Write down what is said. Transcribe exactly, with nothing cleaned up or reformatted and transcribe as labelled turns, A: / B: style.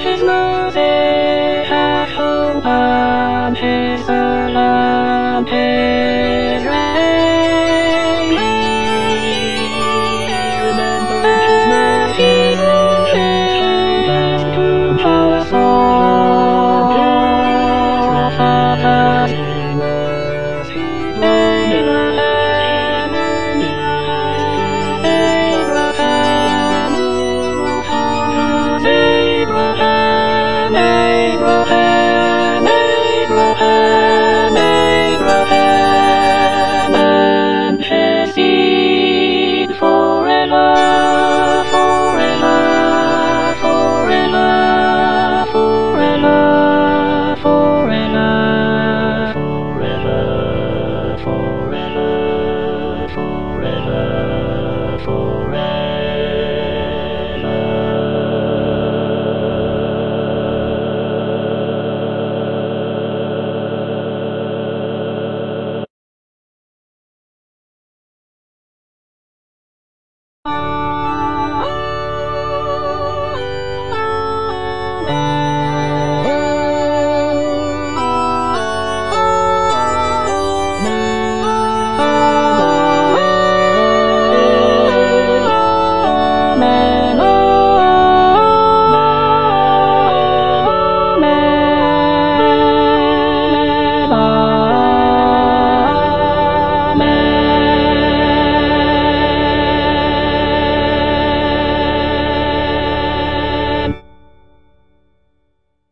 A: his mother at home, and his lamp is ready. As he listens to our song, Father, Abraham, Abraham, Abraham, Abraham, and his seed forever, forever, forever, forever, forever, forever, forever, forever, forever.